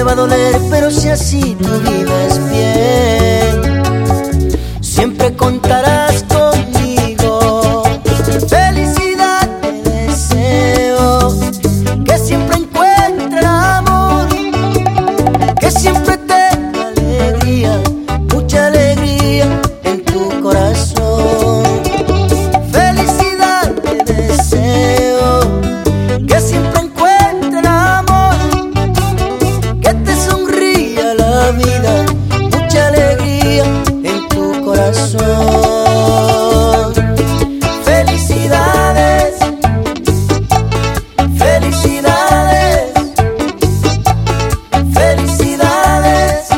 va a doler, pero si así tú vives bien, siempre contarás conmigo. Felicidad te deseo, que siempre encuentre el amor, que siempre tenga alegría, mucha alegría en tu corazón. Felicidad te deseo, que siempre encuentre el amor, que te sonría la vida, mucha alegría en tu corazón. Felicidades, felicidades, felicidades,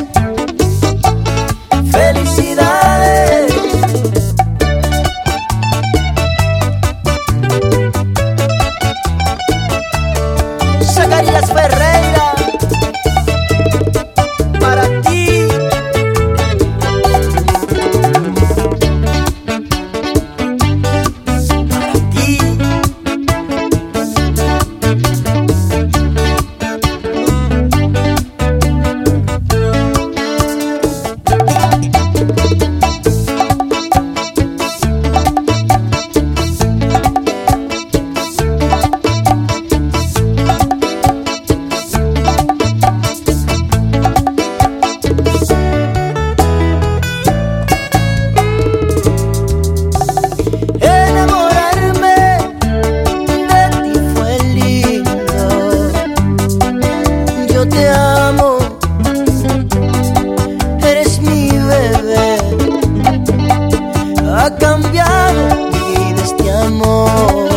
felicidades. Zacarías Ferreira, para ti. Yo te amo, eres mi bebé, ha cambiado mi vida este amor.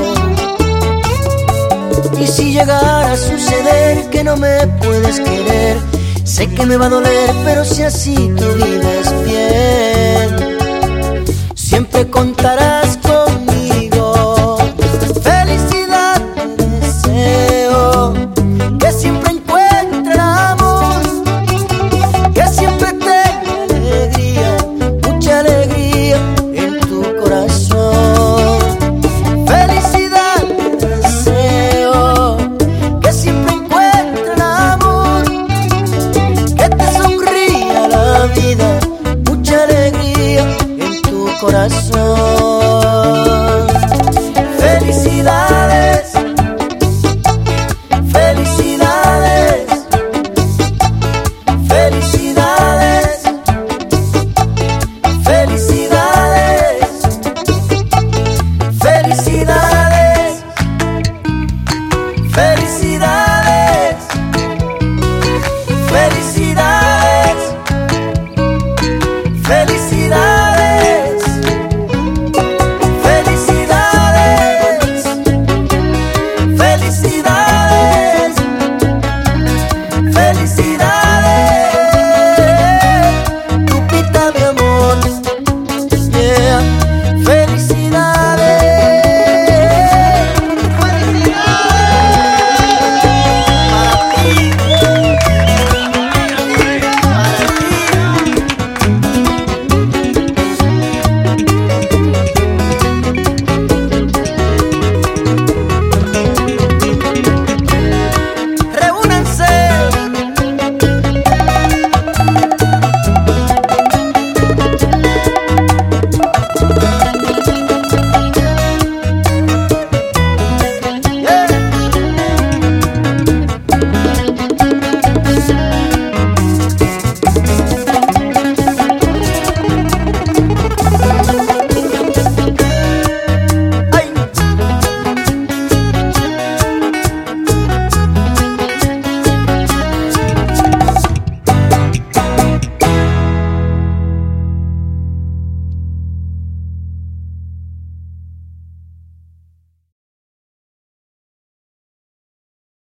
Y si llegara a suceder que no me puedes querer, sé que me va a doler, pero si así tú vives bien, siempre contarás conmigo. Felicidad te deseo, que siempre encuentre el amor, que siempre tenga alegría, mucha alegría en tu corazón. Felicidad te deseo, que siempre encuentre el amor, que te sonría la vida, mucha alegría en tu corazón.